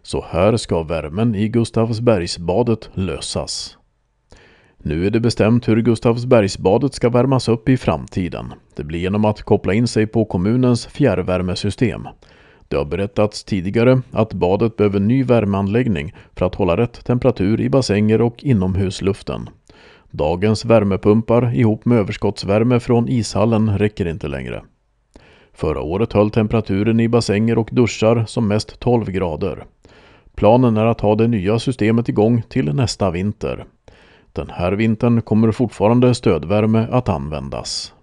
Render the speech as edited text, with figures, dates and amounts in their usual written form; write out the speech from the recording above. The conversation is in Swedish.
Så här ska värmen i Gustavsbergsbadet lösas. Nu är det bestämt hur Gustavsbergsbadet ska värmas upp i framtiden. Det blir genom att koppla in sig på kommunens fjärrvärmesystem. Det har berättats tidigare att badet behöver ny värmeanläggning för att hålla rätt temperatur i bassänger och inomhusluften. Dagens värmepumpar ihop med överskottsvärme från ishallen räcker inte längre. Förra året höll temperaturen i bassänger och duschar som mest 12 grader. Planen är att ha det nya systemet igång till nästa vinter. Den här vintern kommer fortfarande stödvärme att användas.